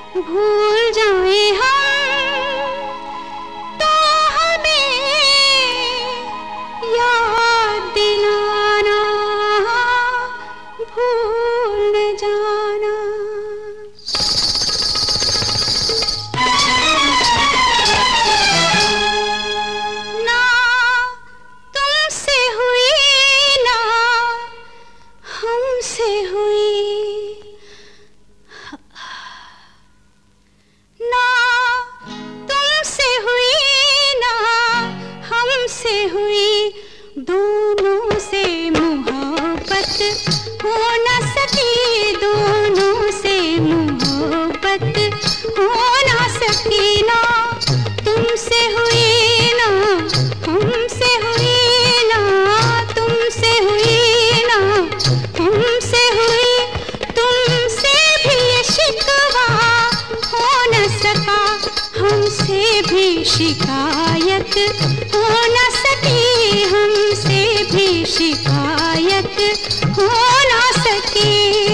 भूल जाए हम तो हमें याद दिलाना, भूल न जाना। ना तुमसे हुई ना हमसे हुई, ना तुमसे हुई ना हमसे हुई, दोनों से मोहब्बत हो न सकी, दोनों से मोहब्बत हो न सकी। ना तुमसे हुई ना हमसे हुई, ना तुमसे हुई ना हमसे हुई, तुमसे भी ये शिकवा हो न सका, हमसे भी शिकायत हो न सकी, हमसे भी शिकायत हो न सकी।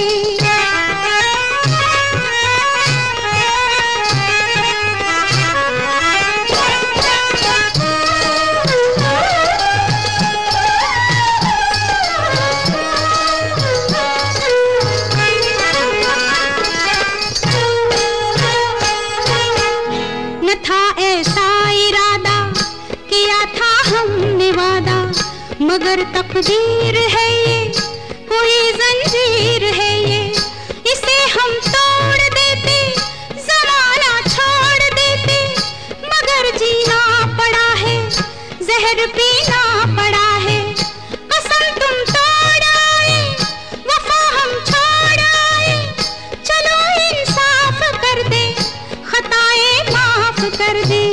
न था ऐसा इरादा, किया था हमने वादा, मगर तकदीर है ये, कोई जंजीर है ये, इसे हम तोड़ देते, जमाना छोड़ देते, मगर जीना पड़ा है, जहर पीना पड़ा है। कसम तुम तोड़ आए, वफा हम छोड़ आए, चलो इंसाफ कर दे, खताएं माफ कर दे।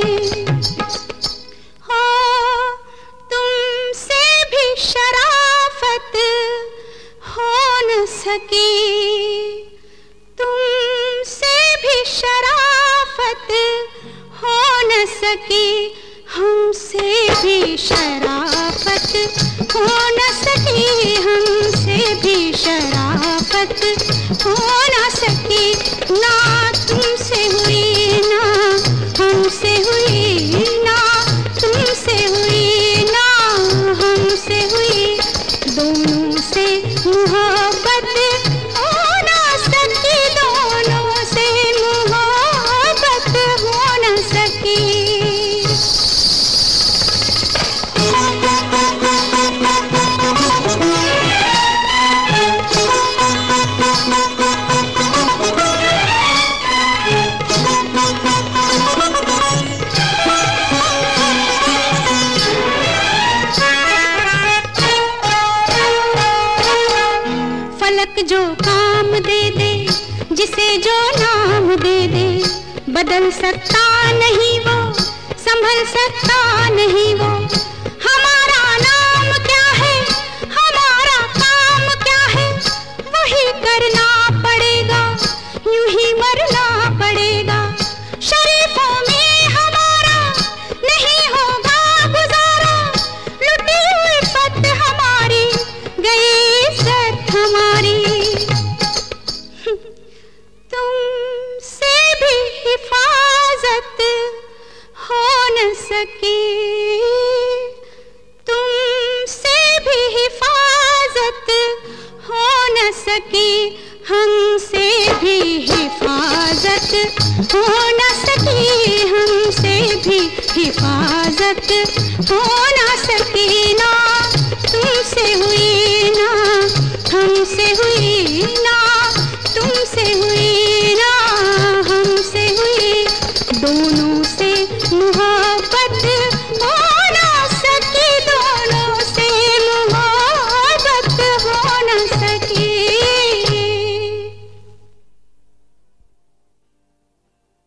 हो तुमसे भी शराफत हो न सकी, तुमसे भी शराफत हो न सकी, हमसे भी शराफत हो न सकी, हमसे भी शराफत हो न सकी। ना तुमसे हुई ना हमसे हुई, ना तुमसे हुई ना हमसे हुई, दोनों से मोहब्बत हो न सकी, दोनों से मोहब्बत हो न सकी। फलक जो काम दे दे, जिसे जो नाम दे दे, बदल सकता नहीं वो, संभल सकता नहीं वो। हमारा नाम क्या है, हमारा काम क्या है, वही करना पड़ेगा, यूं ही मरना पड़ेगा। शरीफों में हमारा नहीं होगा गुजारा, लुटी हुई पत हमारी, गई इज्जत हमारी। तुमसे भी हिफाजत हो न सकी, तुमसे भी हिफाजत हो न सकी, हमसे भी हिफाजत हो न सकी, हमसे भी हिफाजत हो न सकी। ना तुमसे हुई ना हमसे हुई, ना तुमसे हुई ना हमसे हुई, दोनों से मोहब्बत